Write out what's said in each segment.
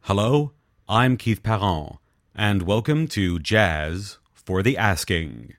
Hello, I'm Keith Parent, and welcome to Jazz for the Asking.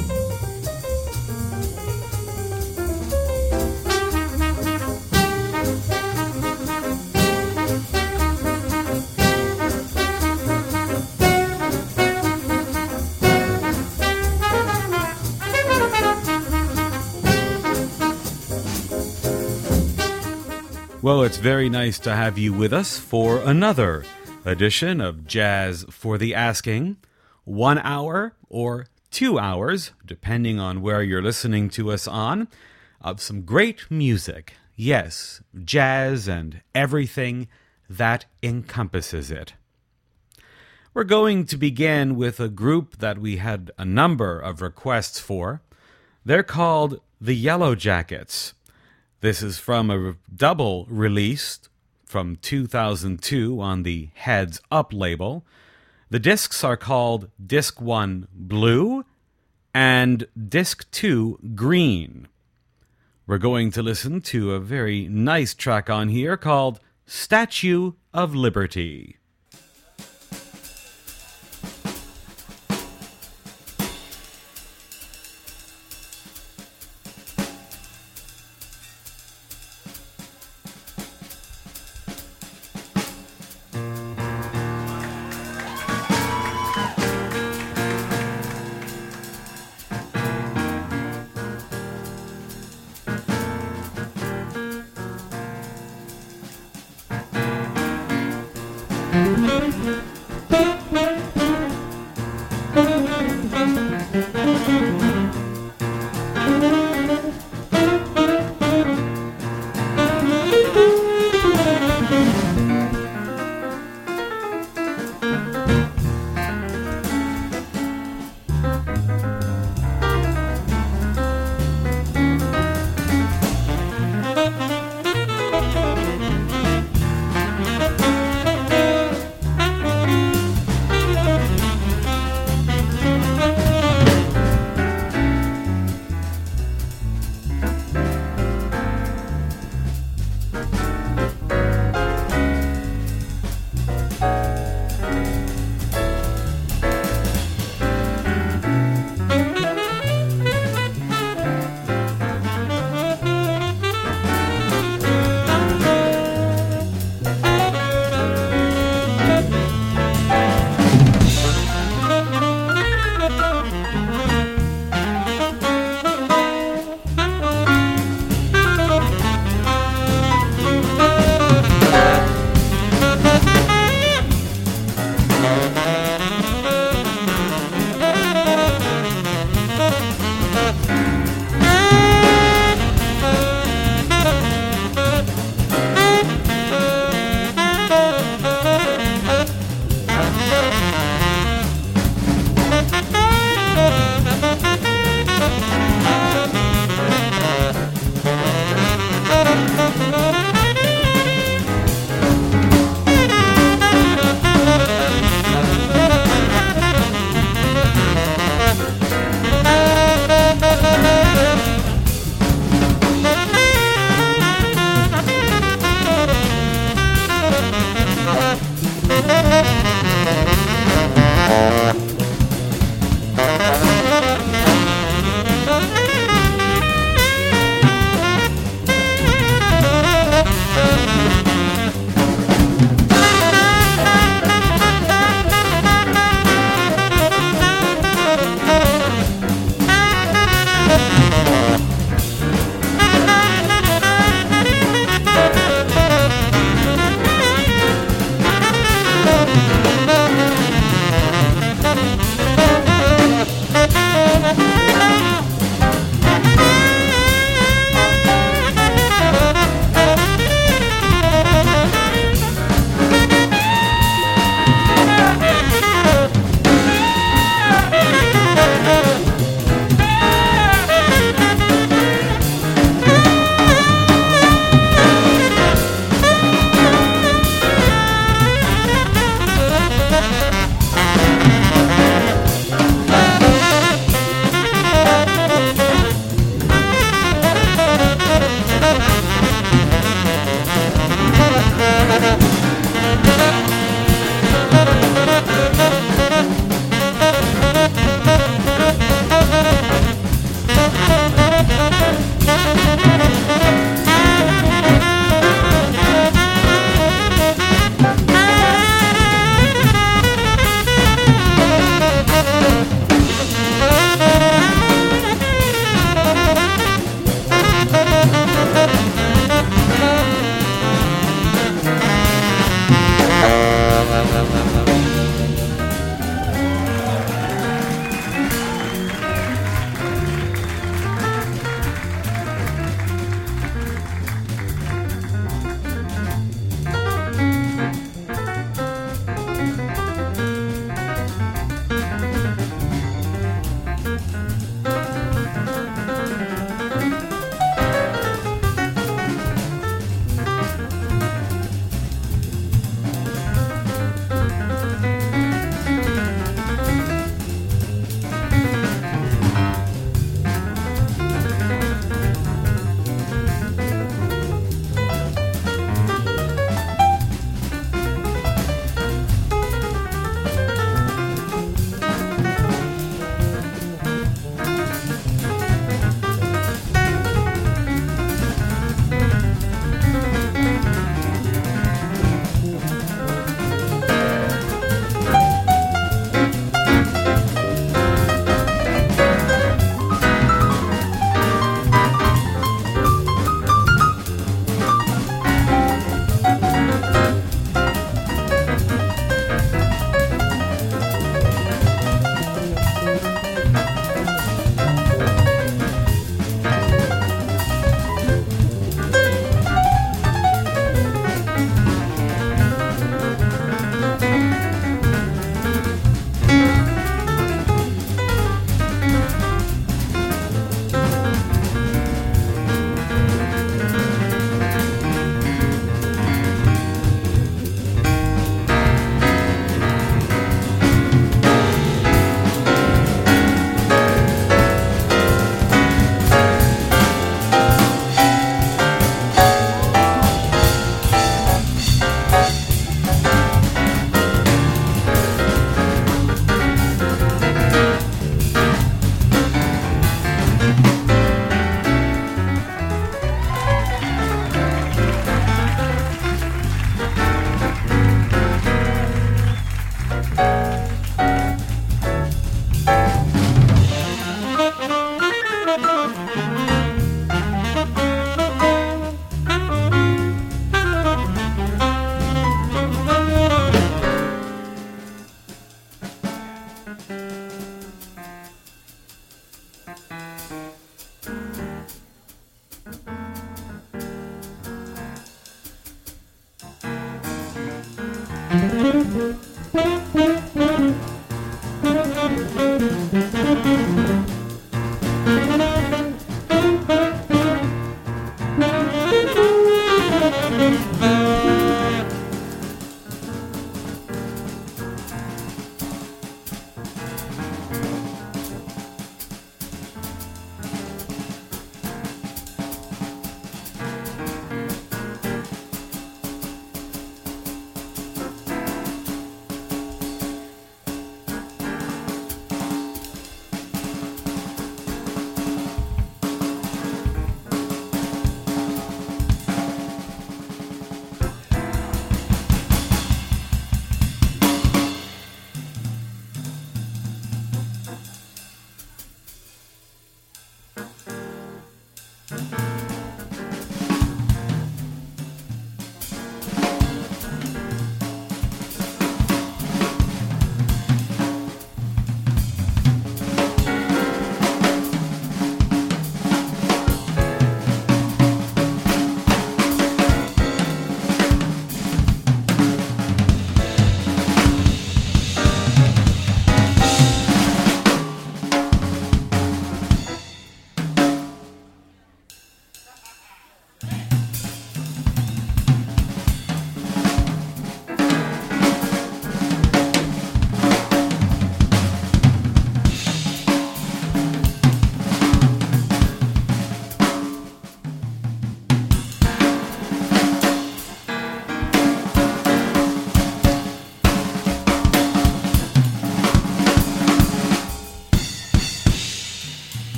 Well, it's very nice to have you with us for another edition of Jazz for the Asking. 1 hour or 2 hours, depending on where you're listening to us on, of some great music. Yes, jazz and everything that encompasses it. We're going to begin with a group that we had a number of requests for. They're called the Yellow Jackets. This is from a double release from 2002 on the Heads Up label. The discs are called Disc 1 Blue and Disc 2 Green. We're going to listen to a very nice track on here called Statue of Liberty.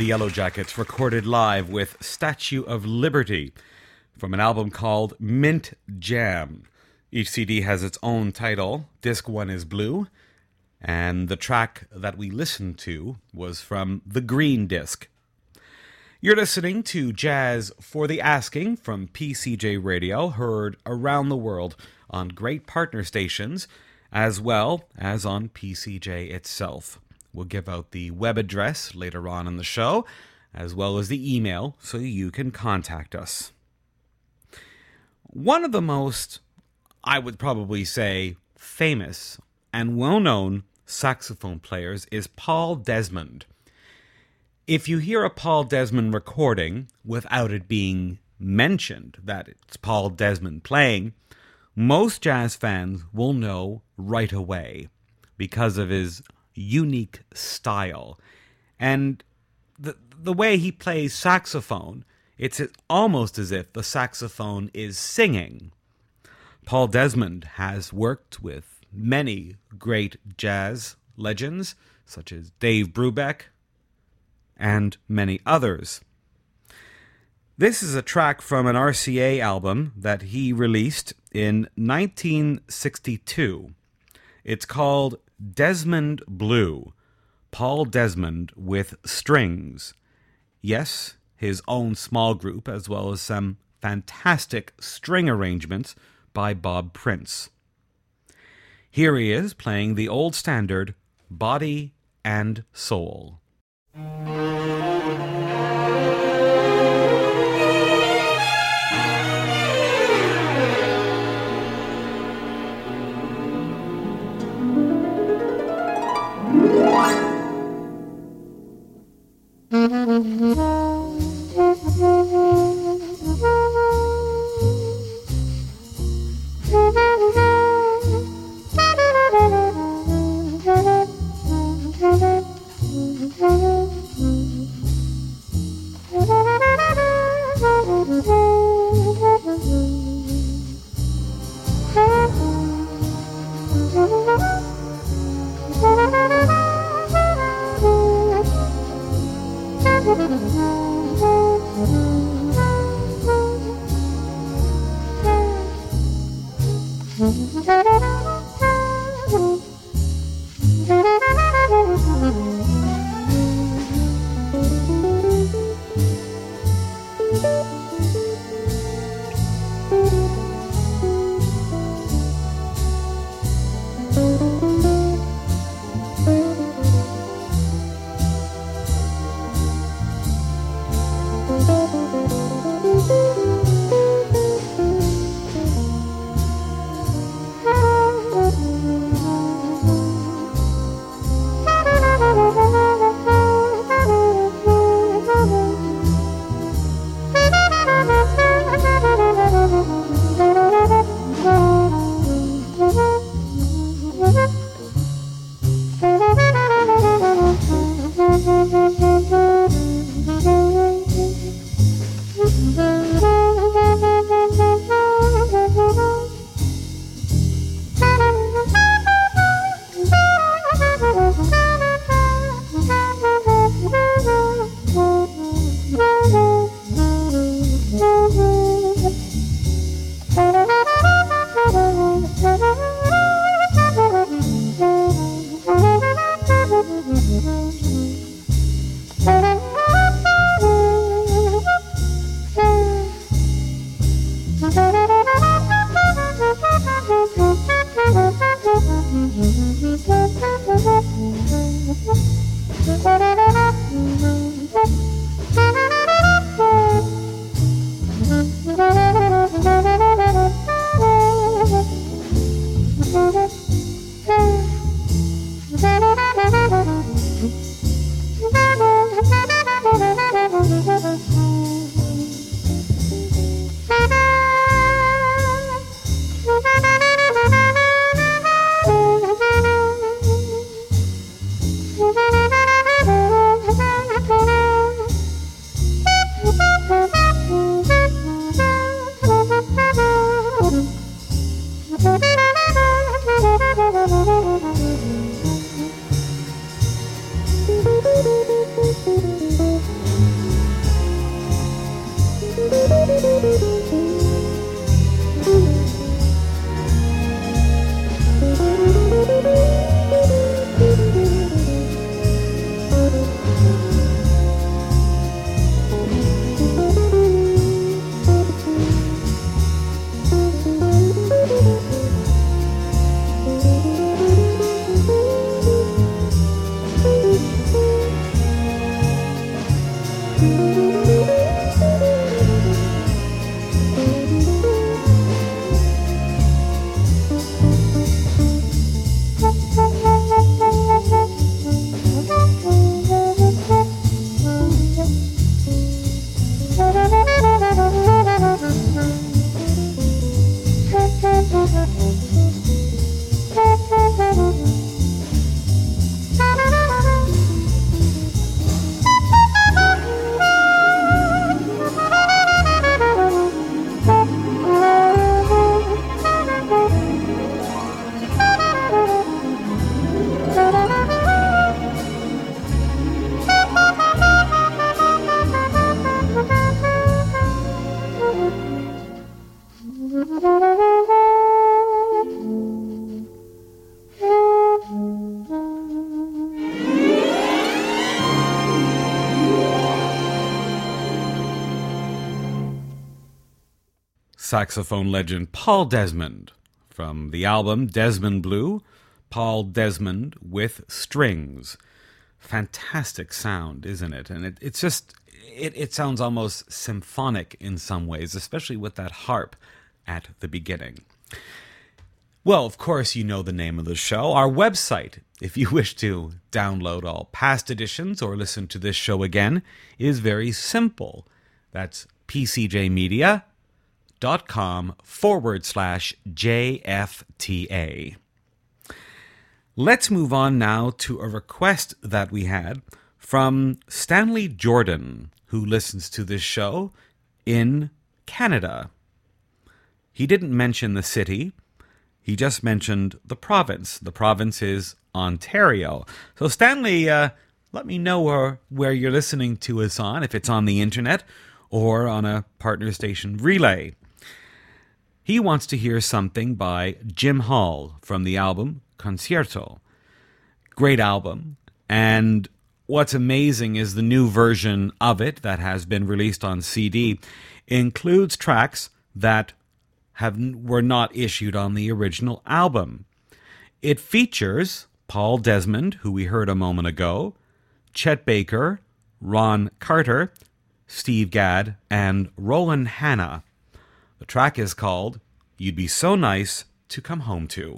the Yellow Jackets recorded live with Statue of Liberty from an album called Mint Jam. Each CD has its own title. Disc 1 is blue, and the track that we listened to was from the green disc. You're listening to Jazz for the Asking from PCJ Radio, heard around the world on great partner stations, as well as on PCJ itself. We'll give out the web address later on in the show, as well as the email, so you can contact us. One of the most, I would probably say, famous and well-known saxophone players is Paul Desmond. If you hear a Paul Desmond recording without it being mentioned that it's Paul Desmond playing, most jazz fans will know right away because of his unique style. And the way he plays saxophone, it's almost as if the saxophone is singing. Paul Desmond has worked with many great jazz legends, such as Dave Brubeck, and many others. This is a track from an RCA album that he released in 1962. It's called Desmond Blue, Paul Desmond with Strings. Yes, his own small group, as well as some fantastic string arrangements by Bob Prince. Here he is playing the old standard, Body and Soul. Saxophone legend Paul Desmond from the album Desmond Blue, Paul Desmond with Strings. Fantastic sound, isn't it? And it's just, it sounds almost symphonic in some ways, especially with that harp at the beginning. Well, of course, you know the name of the show. Our website, if you wish to download all past editions or listen to this show again, is very simple. That's pcjmedia.com/JFTA. Let's move on now to a request that we had from Stanley Jordan, who listens to this show in Canada. He didn't mention the city. He just mentioned the province. The province is Ontario. So Stanley, let me know where you're listening to us on, if it's on the internet or on a partner station relay. He wants to hear something by Jim Hall from the album Concierto. Great album. And what's amazing is the new version of it that has been released on CD includes tracks that were not issued on the original album. It features Paul Desmond, who we heard a moment ago, Chet Baker, Ron Carter, Steve Gadd, and Roland Hanna. The track is called You'd Be So Nice to Come Home To.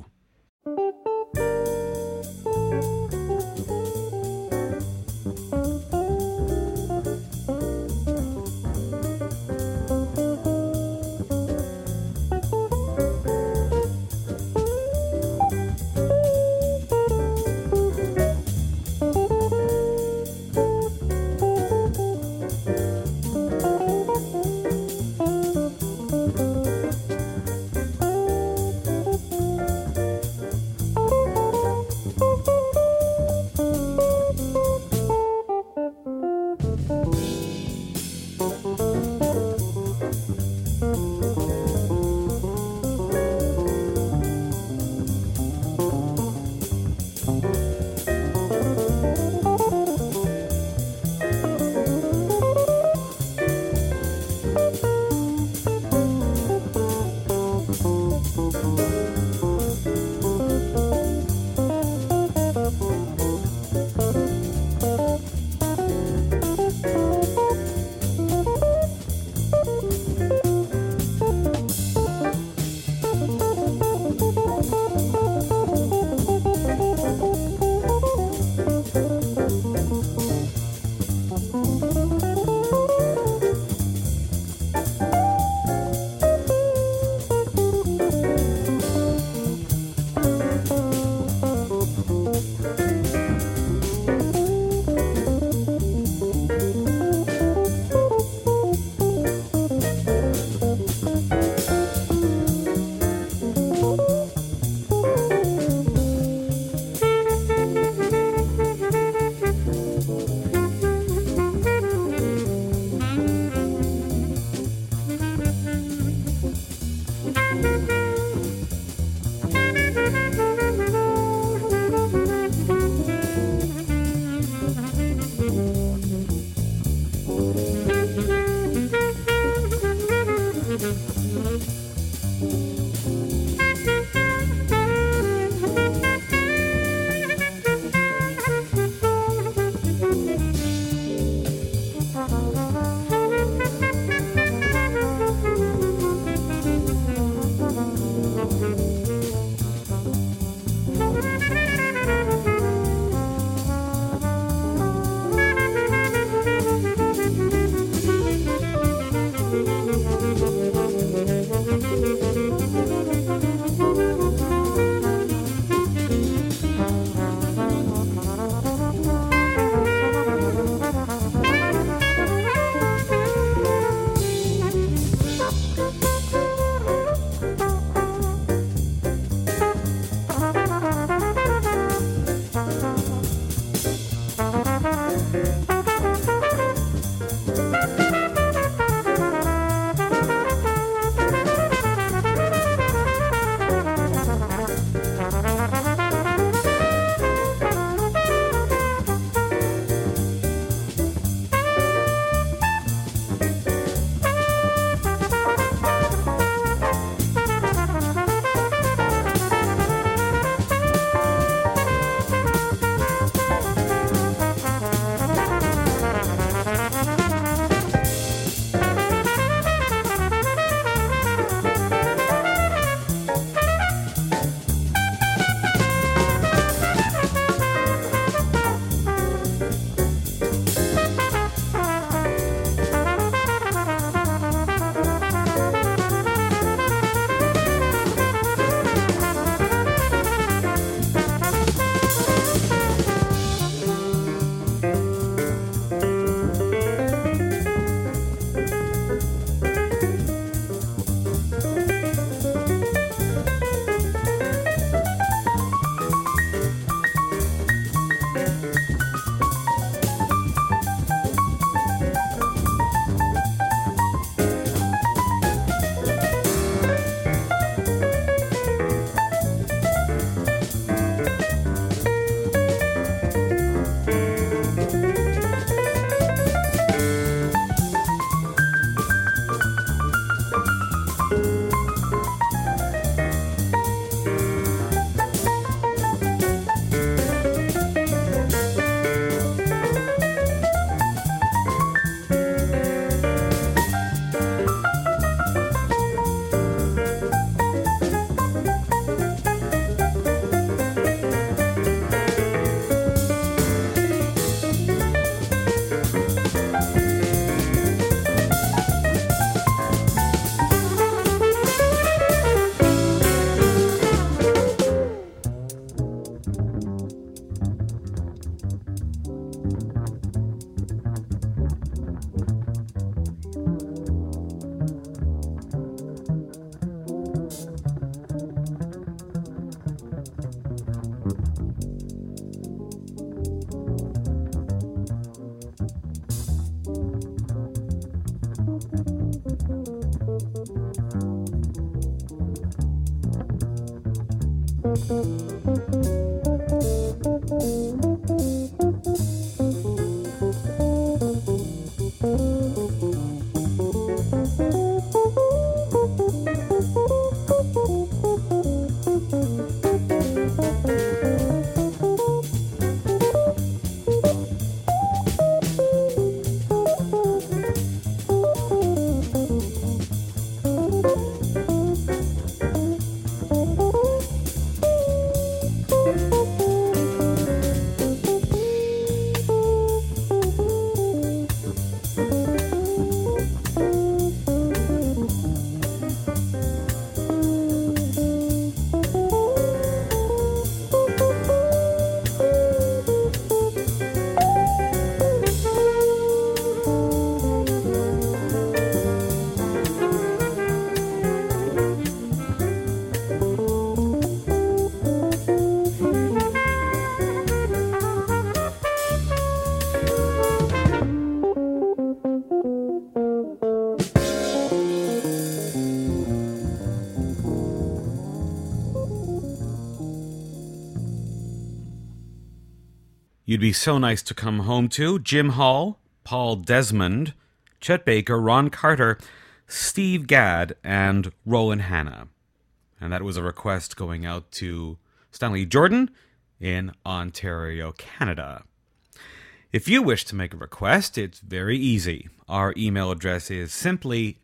You'd Be So Nice to Come Home To, Jim Hall, Paul Desmond, Chet Baker, Ron Carter, Steve Gadd, and Rowan Hanna. And that was a request going out to Stanley Jordan in Ontario, Canada. If you wish to make a request, it's very easy. Our email address is simply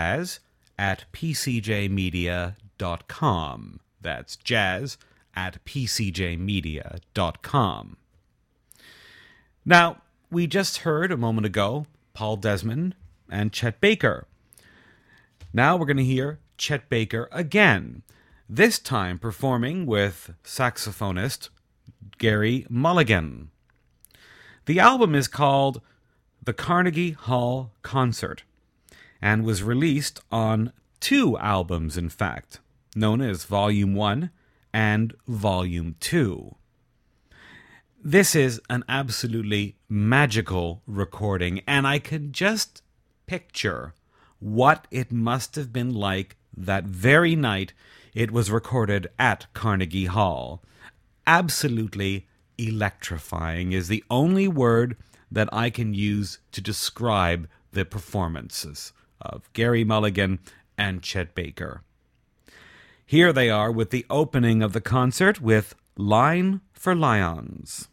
jazz@pcjmedia.com. That's jazz@pcjmedia.com. Now, we just heard a moment ago Paul Desmond and Chet Baker. Now we're going to hear Chet Baker again, this time performing with saxophonist Gerry Mulligan. The album is called The Carnegie Hall Concert and was released on 2 albums, in fact, known as Volume 1 and Volume 2. This is an absolutely magical recording, and I can just picture what it must have been like that very night it was recorded at Carnegie Hall. Absolutely electrifying is the only word that I can use to describe the performances of Gerry Mulligan and Chet Baker. Here they are with the opening of the concert with Line for Lions.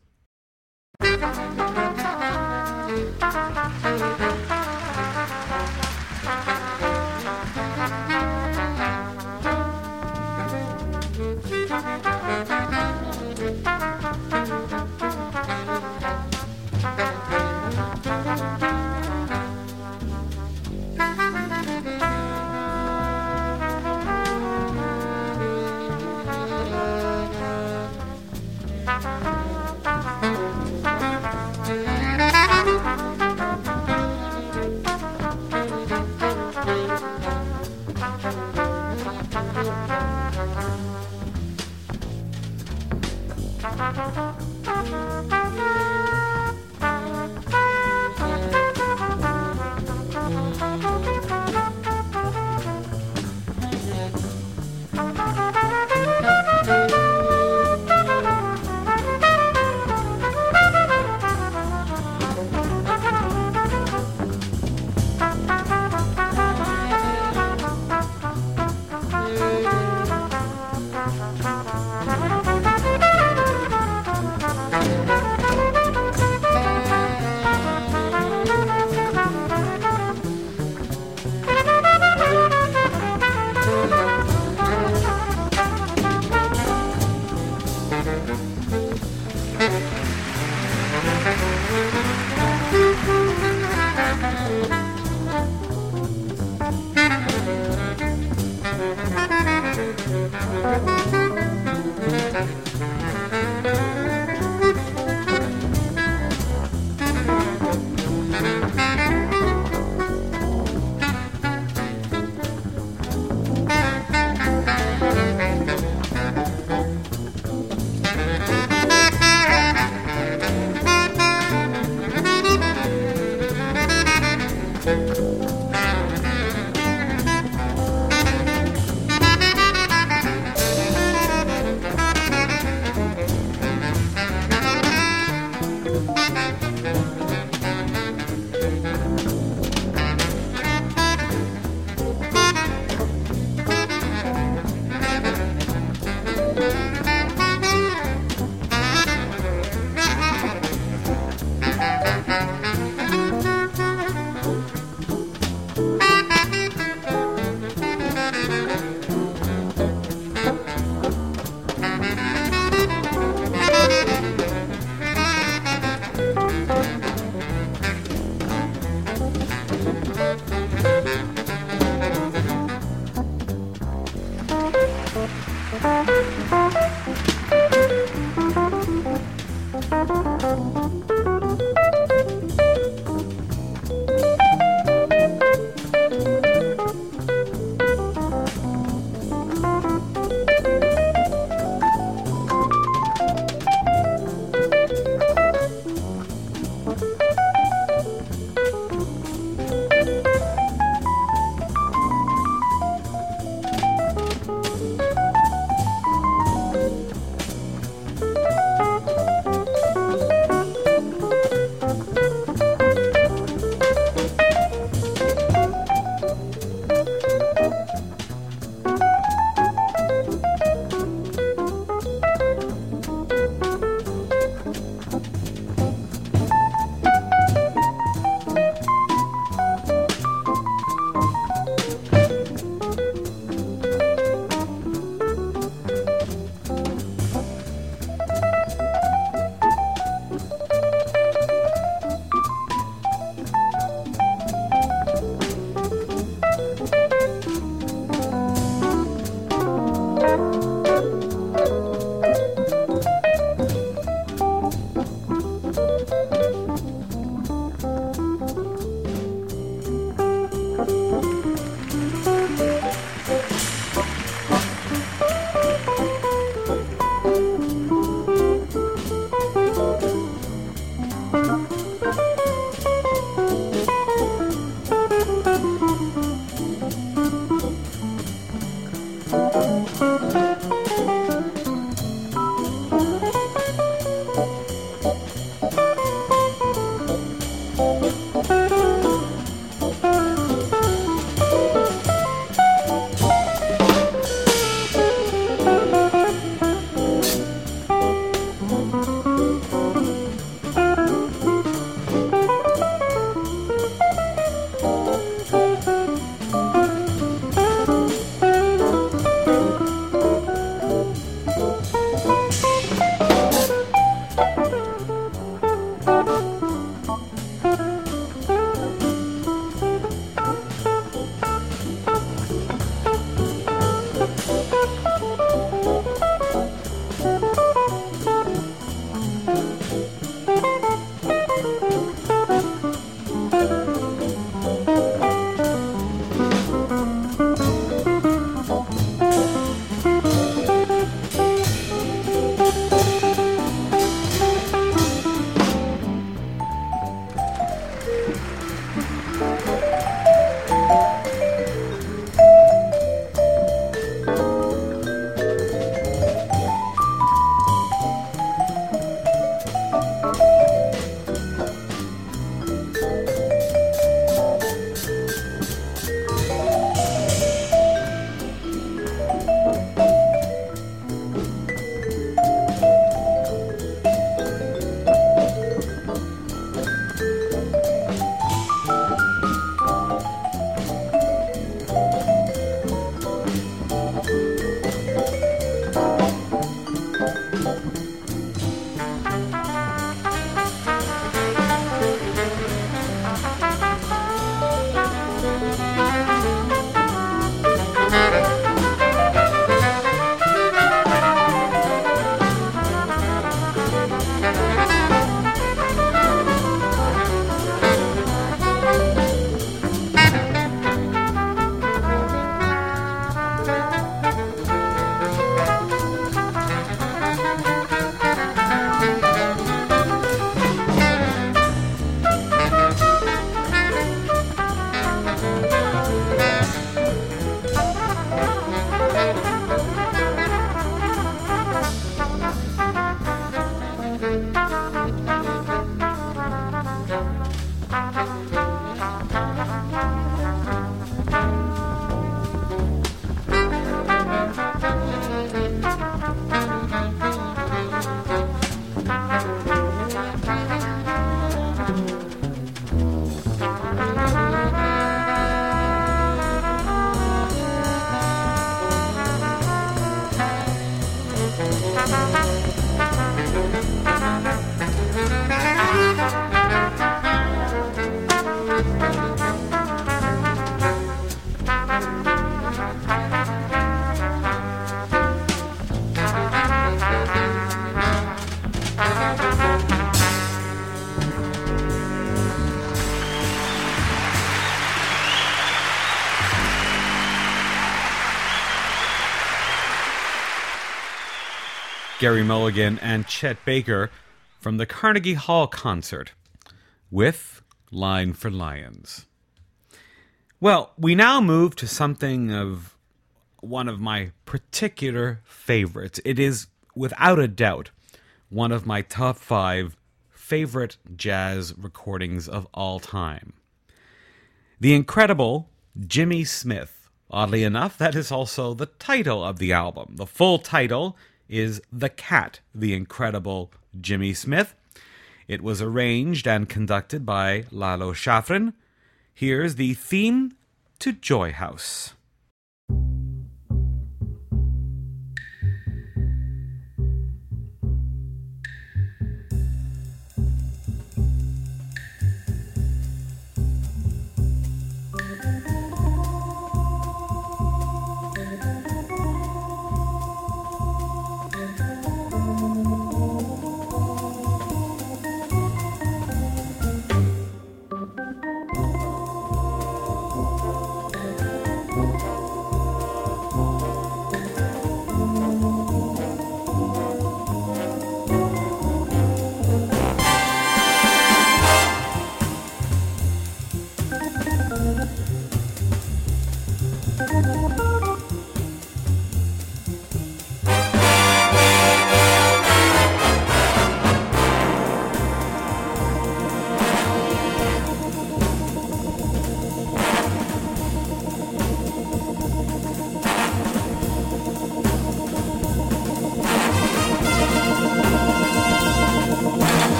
Gary Mulligan and Chet Baker from the Carnegie Hall concert with Line for Lions. Well, we now move to something of one of my particular favorites. It is, without a doubt, one of my top 5 favorite jazz recordings of all time. The incredible Jimmy Smith. Oddly enough, that is also the title of the album. The full title is The Cat, The Incredible Jimmy Smith. It was arranged and conducted by Lalo Schifrin. Here's the theme to Joy House.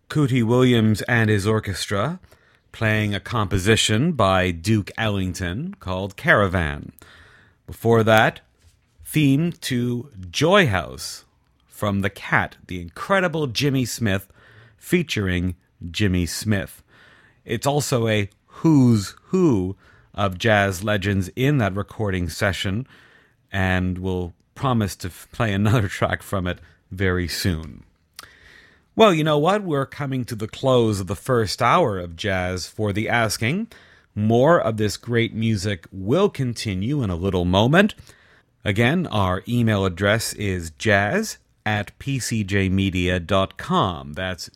Cootie Williams and his orchestra, playing a composition by Duke Ellington called Caravan. Before that, theme to Joy House from The Cat, the incredible Jimmy Smith, featuring Jimmy Smith. It's also a who's who of jazz legends in that recording session, and we'll promise to play another track from it very soon. Well, you know what? We're coming to the close of the first hour of Jazz for the Asking. More of this great music will continue in a little moment. Again, our email address is jazz@pcjmedia.com. That's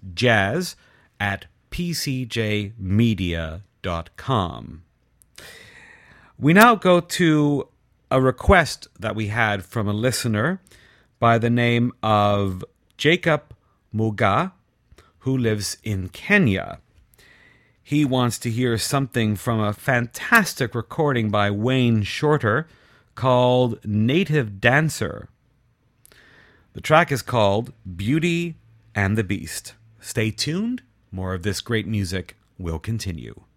jazz@pcjmedia.com. We now go to a request that we had from a listener by the name of Jacob Muga, who lives in Kenya. He wants to hear something from a fantastic recording by Wayne Shorter called Native Dancer. The track is called Beauty and the Beast. Stay tuned. More of this great music will continue.